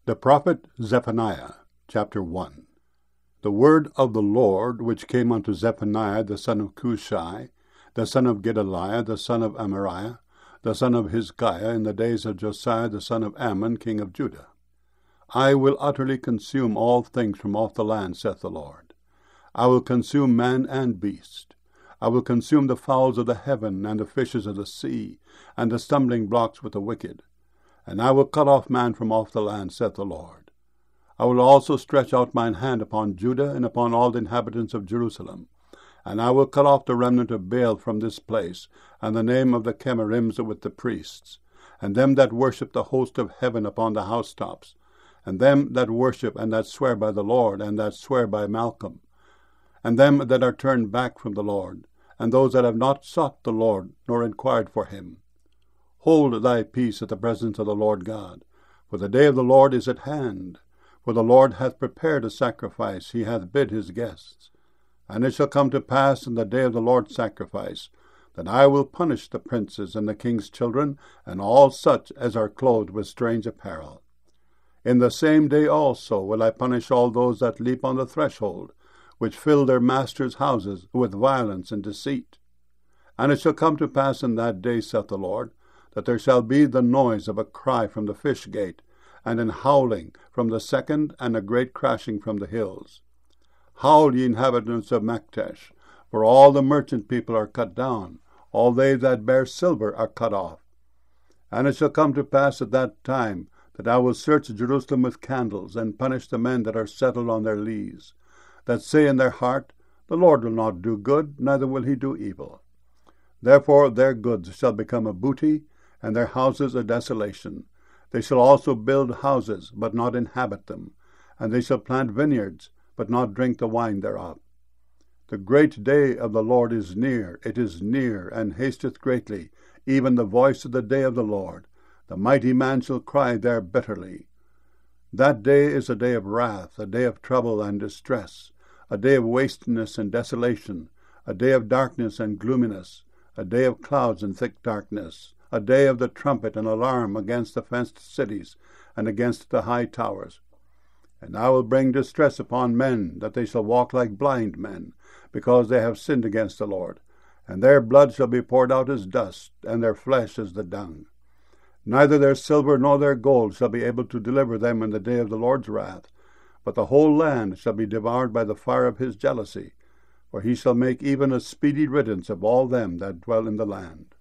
The prophet Zephaniah, chapter 1. The word of the Lord which came unto Zephaniah the son of Cushai, the son of Gedaliah, the son of Amariah, the son of Hizkiah, in the days of Josiah the son of Ammon, king of Judah. I will utterly consume all things from off the land, saith the Lord. I will consume man and beast. I will consume the fowls of the heaven, and the fishes of the sea, and the stumbling blocks with the wicked. And I will cut off man from off the land, saith the Lord. I will also stretch out mine hand upon Judah, and upon all the inhabitants of Jerusalem. And I will cut off the remnant of Baal from this place, and the name of the Chemarims with the priests, and them that worship the host of heaven upon the housetops, and them that worship and that swear by the Lord, and that swear by Malcolm, and them that are turned back from the Lord, and those that have not sought the Lord, nor inquired for him. Hold thy peace at the presence of the Lord God, for the day of the Lord is at hand. For the Lord hath prepared a sacrifice, he hath bid his guests. And it shall come to pass in the day of the Lord's sacrifice, that I will punish the princes and the king's children, and all such as are clothed with strange apparel. In the same day also will I punish all those that leap on the threshold, which fill their masters' houses with violence and deceit. And it shall come to pass in that day, saith the Lord, that there shall be the noise of a cry from the fish gate, and an howling from the second, and a great crashing from the hills. Howl, ye inhabitants of Maktesh, for all the merchant people are cut down, all they that bear silver are cut off. And it shall come to pass at that time, that I will search Jerusalem with candles, and punish the men that are settled on their lees, that say in their heart, The Lord will not do good, neither will he do evil. Therefore their goods shall become a booty, and their houses a desolation. They shall also build houses, but not inhabit them, and they shall plant vineyards, but not drink the wine thereof. The great day of the Lord is near, it is near, and hasteth greatly, even the voice of the day of the Lord. The mighty man shall cry there bitterly. That day is a day of wrath, a day of trouble and distress, a day of wasteness and desolation, a day of darkness and gloominess, a day of clouds and thick darkness, a day of the trumpet and alarm against the fenced cities and against the high towers. And I will bring distress upon men, that they shall walk like blind men, because they have sinned against the Lord. And their blood shall be poured out as dust, and their flesh as the dung. Neither their silver nor their gold shall be able to deliver them in the day of the Lord's wrath, but the whole land shall be devoured by the fire of his jealousy, for he shall make even a speedy riddance of all them that dwell in the land.